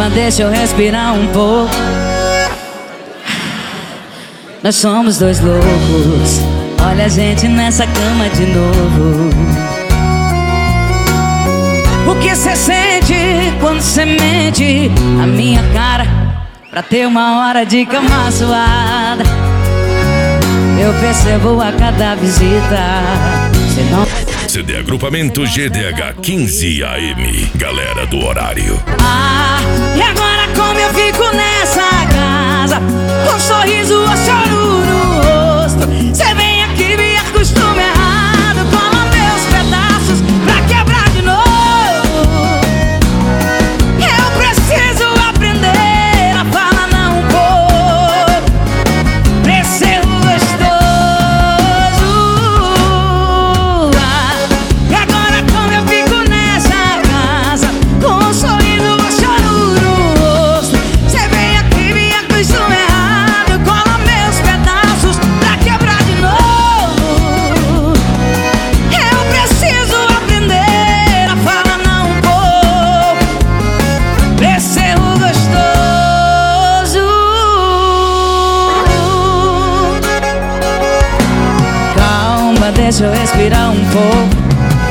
Calma, deixa eu respirar um pouco. Nós somos dois loucos. Olha a gente nessa cama de novo. O que cê sente quando cê mente a minha cara pra ter uma hora de cama suada? Eu percebo a cada visita. Cê não... CD Agrupamento GDH 15 AM, galera do horário. E agora como eu fico nessa casa, com um sorriso ou choro no rosto? Cê vem aqui, me acostuma errado, cola meus pedaços pra quebrar de novo. Eu preciso aprender a falar não um pouco, pra esse erro gostoso. E agora como eu fico nessa casa, com um sorriso ou choro no rosto? Cê vem aqui, me acostuma errado, cola meus pedaços pra quebrar de novo. Eu preciso aprender a falar não um pouco, pra esse erro gostoso. Calma, deixa eu respirar um pouco.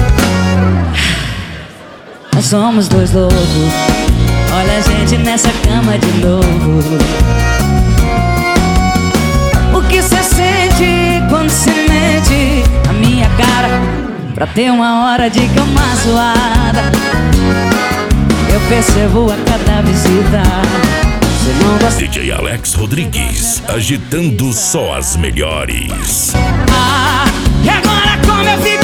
Nós somos dois loucos. Olha a gente nessa cama de novo. O que cê sente quando cê mente a minha cara pra ter uma hora de cama suada? Eu percebo a cada visita. Cê não gosta. DJ Alex Rodrigues, agitando só as melhores. E agora como eu fico